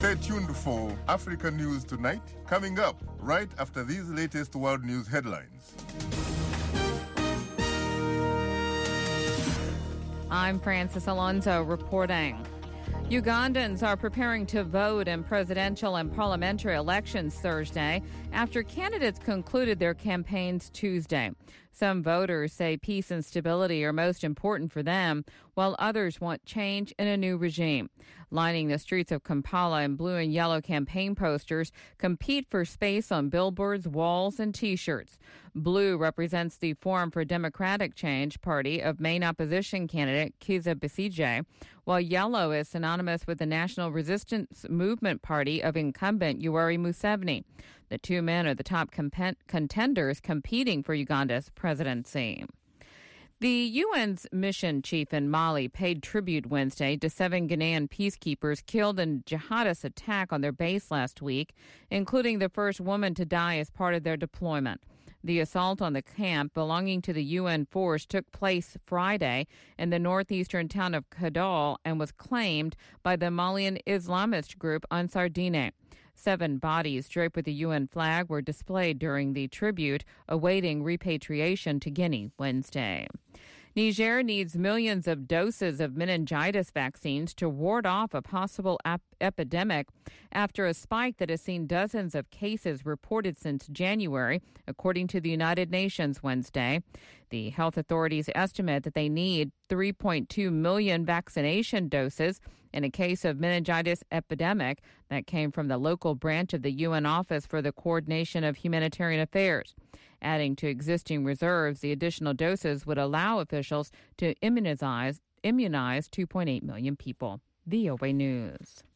Stay tuned for Africa News Tonight, coming up right after these latest world news headlines. I'm Francis Alonso reporting. Ugandans are preparing to vote in presidential and parliamentary elections Thursday after candidates concluded their campaigns Tuesday. Some voters say peace and stability are most important for them, while others want change and a new regime. Lining the streets of Kampala in blue and yellow campaign posters compete for space on billboards, walls, and T-shirts. Blue represents the Forum for Democratic Change party of main opposition candidate Kizza Besigye, while yellow is synonymous with the National Resistance Movement party of incumbent Yoweri Museveni. The two men are the top contenders competing for Uganda's presidency. The UN's mission chief in Mali paid tribute Wednesday to 7 Ghanaian peacekeepers killed in a jihadist attack on their base last week, including the first woman to die as part of their deployment. The assault on the camp belonging to the UN force took place Friday in the northeastern town of Kidal and was claimed by the Malian Islamist group Ansar Dine. 7 bodies draped with the UN flag were displayed during the tribute, awaiting repatriation to Guinea Wednesday. Niger needs millions of doses of meningitis vaccines to ward off a possible epidemic after a spike that has seen dozens of cases reported since January, according to the United Nations Wednesday. The health authorities estimate that they need 3.2 million vaccination doses in a case of meningitis epidemic that came from the local branch of the UN Office for the Coordination of Humanitarian Affairs. Adding to existing reserves, the additional doses would allow officials to immunize 2.8 million people. VOA News.